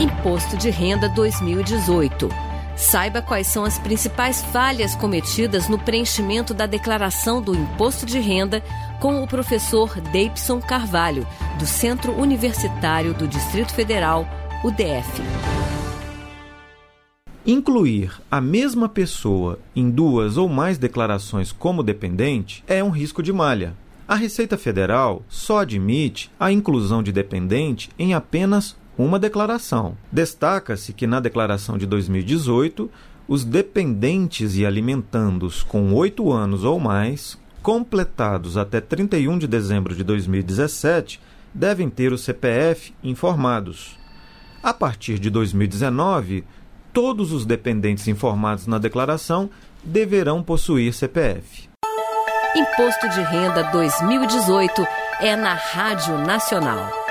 Imposto de Renda 2018. Saiba quais são as principais falhas cometidas no preenchimento da declaração do Imposto de Renda com o professor Deipson Carvalho, do Centro Universitário do Distrito Federal, UDF. Incluir a mesma pessoa em 2 ou mais declarações como dependente é um risco de malha. A Receita Federal só admite a inclusão de dependente em apenas uma declaração. Destaca-se que na declaração de 2018, os dependentes e alimentandos com 8 anos ou mais, completados até 31 de dezembro de 2017, devem ter o CPF informados. A partir de 2019, todos os dependentes informados na declaração deverão possuir CPF. Imposto de Renda 2018 é na Rádio Nacional.